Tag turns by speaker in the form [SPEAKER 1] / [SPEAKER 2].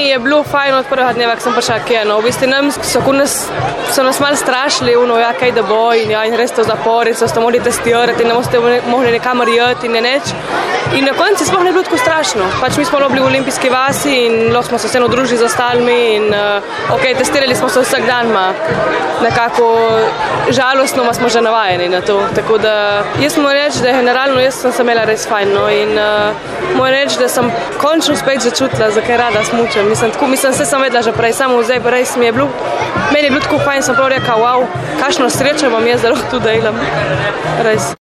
[SPEAKER 1] je bilo fajn od prvega dneva, ko sem prišla kje. No. V bistvu nam so nas malo strašili, ja, kaj da bo in res to zaporico, ste morali testirati in ne boste mogli nekamor jeti in neč. In na koncu sploh ne bilo tako strašno. Pač mi smo bili v Olimpijski vasi in lahko smo se vseeno družili z ostalimi in testirali smo se vsak dan, nekako žalostno smo že navajeni na to. Tako da jaz moram reči, da generalno jaz sem se imela res fajn, no, in moram reči, da sem končno spet začutila, zakaj rada smučam. Mislim, se sem vedela že prej, samo zdaj pa res meni je bilo tako fajn, sem prav rekla, wow, kakšno srečo imam jaz, da lahko tu delam. Res.